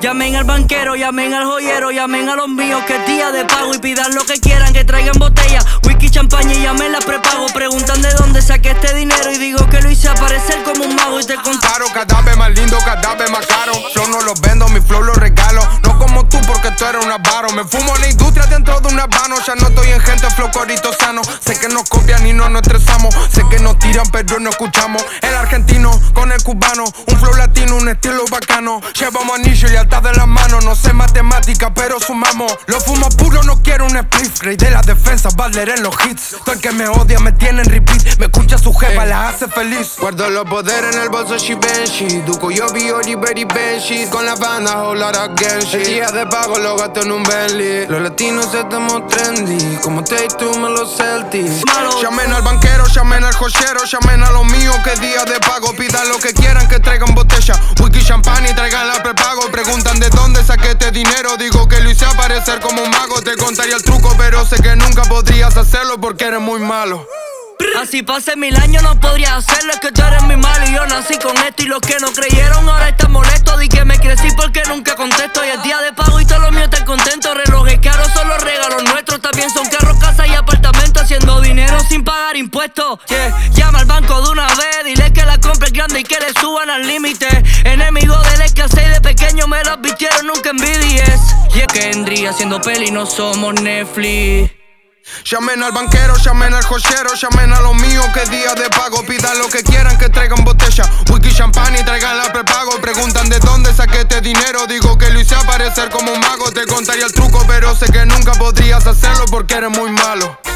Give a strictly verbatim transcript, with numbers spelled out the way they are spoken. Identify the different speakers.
Speaker 1: Llamen al banquero, llamen al joyero, llamen a los míos que es día de pago y pidan lo que quieran, que traigan botella, whisky, champaña y llamen la prepago. Preguntan de dónde saqué este dinero y digo que lo hice aparecer como un mago y te
Speaker 2: comparo. Cada vez más lindo, cada vez más caro. Flow no los vendo, mi flow los regalo. No como tú porque tú eres un avaro. Me fumo la industria dentro de un habano. Ya no estoy en gente, flow corito sano. Sé que nos copian y no nos estresamos. Sé que nos tiran pero no escuchamos. El argentino con el cubano, un flow latino, un estilo bacano. Llevamos anillo y alta de las manos. No sé matemática pero sumamos. Lo fumo puro, no quiero un spliff. Rey de la defensa, Butler en los hits. Todo el que me odia me tiene en repeat. Me escucha su jefa, la hace feliz. Guardo los poderes en el bolso Givenchy. Duco, yo vi Oliver y Benji. Con la banda, whole lot of gang shit. El día de pago lo gasto en un Bentley. Los latinos estamos trendy, como te y tú me los Celtics. Llamen al banquero, llamen al joyero, llamen a los míos que es día de pago. Pidan lo que quieran, que traigan botella, whisky, champán y traigan la prepago. Preguntan de dónde saqué este dinero, digo que lo hice aparecer como un mago. Te contaría el truco, pero sé que nunca podrías hacerlo porque eres muy malo.
Speaker 1: Así pase mil años no podría hacerlo, es que tú eres mi malo y yo nací con esto. Y los que no creyeron ahora están molestos, di que me crecí porque nunca contesto. Y es día de pago y todos los míos están contentos. Relojes caros son los regalos nuestros, también son carros, casas y apartamentos. Haciendo dinero sin pagar impuestos, yeah. Llama al banco de una vez, dile que la compre grande y que le suban al límite. Enemigo del escasez, de pequeño me lo advirtieron, nunca envidies. Y es que Kendrick haciendo peli, no somos Netflix.
Speaker 2: Llamen al banquero, llamen al joyero, llamen a los míos que es día de pago. Pidan lo que quieran, que traigan botella, whisky, champán y traigan la prepago. Preguntan de dónde saqué este dinero, digo que lo hice aparecer como un mago. Te contaría el truco, pero sé que nunca podrías hacerlo porque eres muy malo.